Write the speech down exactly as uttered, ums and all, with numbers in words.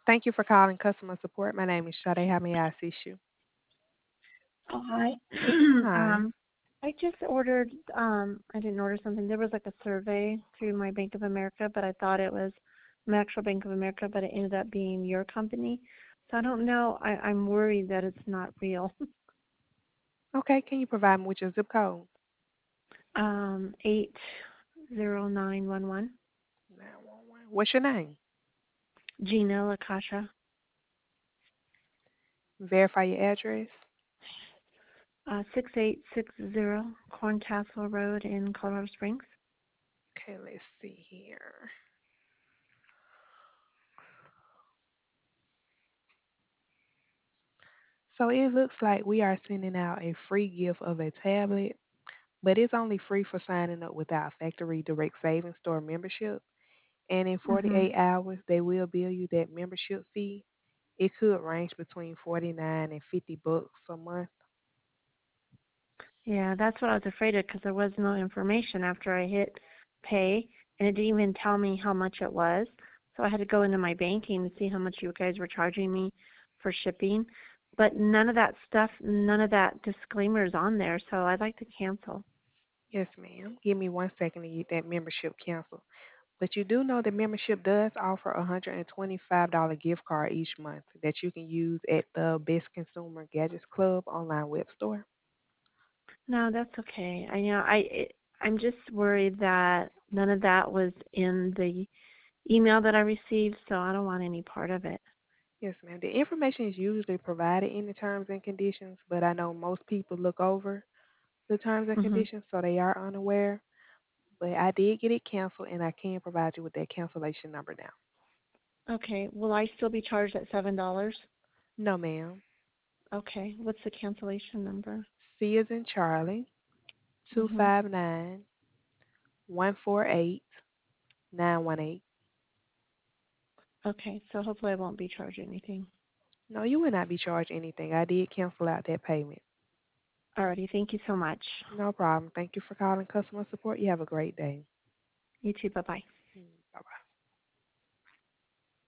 Thank you for calling customer support. My name is Sade. How may I assist you? Oh, hi. Hi. um, I just ordered, um, I didn't order something. There was like a survey through my Bank of America, but I thought it was my actual Bank of America, but it ended up being your company. So I don't know. I, I'm worried that it's not real. Okay, can you provide me with your zip code? um, eight zero nine one one. nine one one. What's your name? Gina Lakasha. Verify your address. Uh, six eight six zero Corntassil Road in Colorado Springs. Okay, let's see here. So it looks like we are sending out a free gift of a tablet, but it's only free for signing up with our factory direct savings store membership. And in Mhm. forty-eight hours, they will bill you that membership fee. It could range between forty-nine and fifty bucks a month. Yeah, that's what I was afraid of because there was no information after I hit pay, and it didn't even tell me how much it was. So I had to go into my banking to see how much you guys were charging me for shipping. But none of that stuff, none of that disclaimer is on there, so I'd like to cancel. Yes, ma'am. Give me one second to get that membership canceled. But you do know the membership does offer a one hundred twenty-five dollars gift card each month that you can use at the Best Consumer Gadgets Club online web store. No, that's okay. I you know I it, I'm just worried that none of that was in the email that I received, so I don't want any part of it. Yes, ma'am. The information is usually provided in the terms and conditions, but I know most people look over the terms and Mhm. conditions, so they are unaware. But I did get it canceled, and I can provide you with that cancellation number now. Okay. Will I still be charged at seven dollars? No, ma'am. Okay. What's the cancellation number? C is in Charlie, Mhm. two five nine, one four eight, nine one eight. Okay. So hopefully I won't be charged anything. No, you will not be charged anything. I did cancel out that payment. Alrighty. Thank you so much. No problem. Thank you for calling customer support. You have a great day. You too. Bye bye. Bye bye.